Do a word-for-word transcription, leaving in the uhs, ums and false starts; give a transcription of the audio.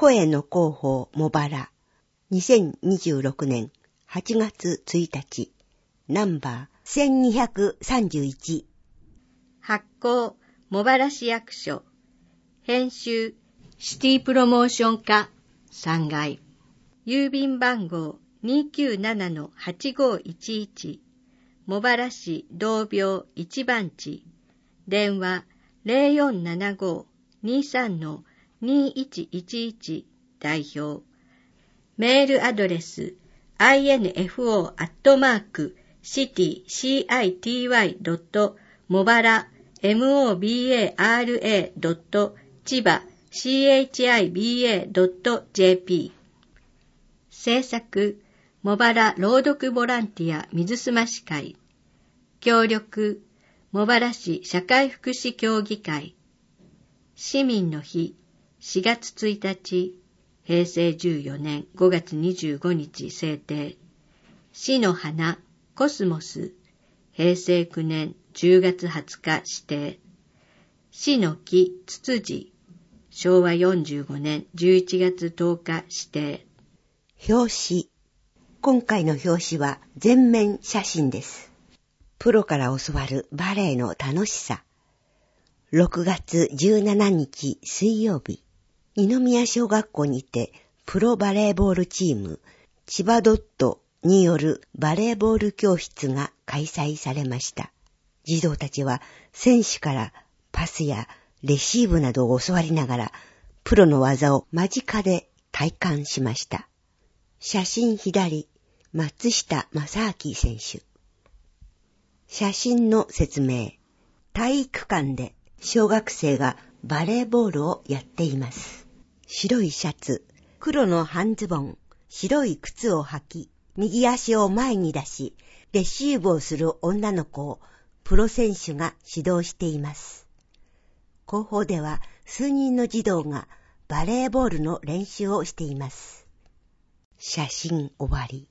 声の広報茂原にせんにじゅうろくねんはちがつついたちナンバーせんにひゃくさんじゅういち発行茂原市役所編集シティプロモーション課さんがい郵便番号 にーきゅうななのはちごいちいち 茂原市同病いち番地電話 ゼロよんななご にさんのにいちいちいち 代表メールアドレス アイエヌエフオー アットマーク シティ シーアイティーワイ ドット 茂原 モバラ ドット 千葉 シーエイチアイビーエー ドット ジェーピー 制作茂原朗読ボランティア水すまし会協力茂原市社会福祉協議会市民の日しがつついたちへいせいじゅうよねんごがつにじゅうごにち制定市の花コスモスへいせいきゅうねんじゅうがつはつか指定市の木ツツジしょうわよんじゅうごねんじゅういちがつとおか指定表紙今回の表紙は全面写真です。プロから教わるバレエの楽しさろくがつじゅうしちにち水曜日二宮小学校にてプロバレーボールチーム千葉ドットによるバレーボール教室が開催されました。児童たちは選手からパスやレシーブなどを教わりながらプロの技を間近で体感しました。写真左、松下正明選手。写真の説明。体育館で小学生がバレーボールをやっています。白いシャツ、黒の半ズボン、白い靴を履き、右足を前に出し、レシーブをする女の子をプロ選手が指導しています。後方では数人の児童がバレーボールの練習をしています。写真終わり。